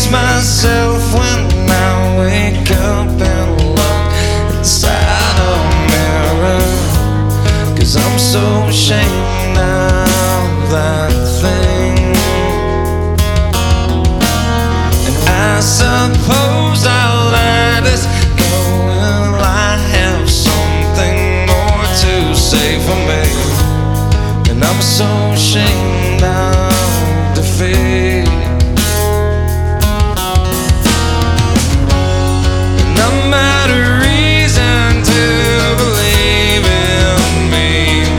myself when I wake up and look inside a mirror, 'cause I'm so ashamed of that thing. And I suppose I'll let this go till I have something more to say for me. And I'm so ashamed of defeat. And I'm out of reason to believe in me.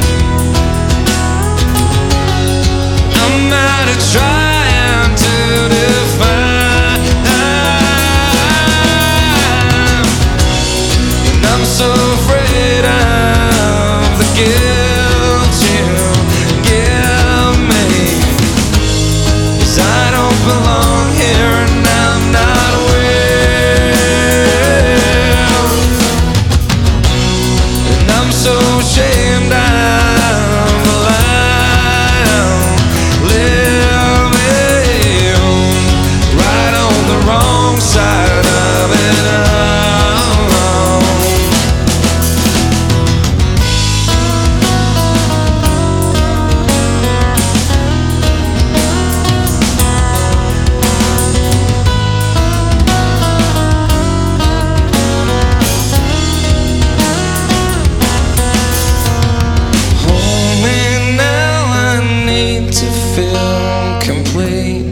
I'm out of trying to define. And I'm so afraid of the guilt you give me, 'cause I don't belong here and I'm not well. And I'm so ashamed of the life I'm living, right on the wrong side of it all. Hold me now, I need to feel complete,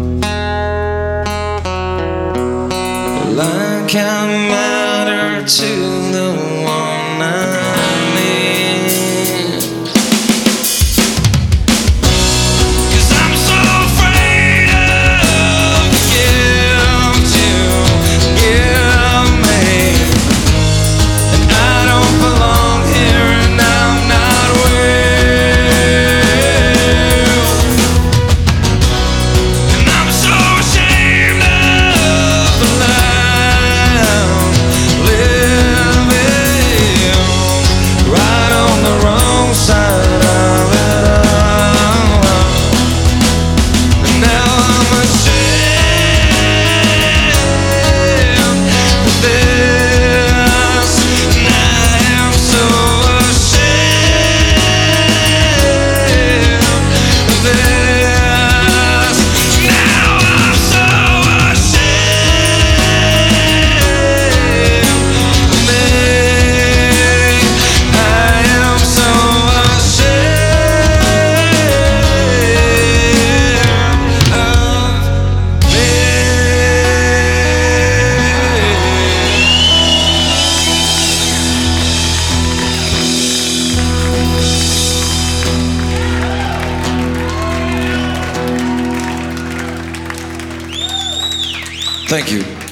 like I matter to the one I need. 'Cause I'm so afraid of the guilt you give me. And I don't belong here and I'm not well. And I'm so ashamed of the life I'm living, right on the wrong side of it all. And now I'm ashamed of this, and I am so ashamed of this. Now I'm so ashamed of me. I am so ashamed of me. Thank you.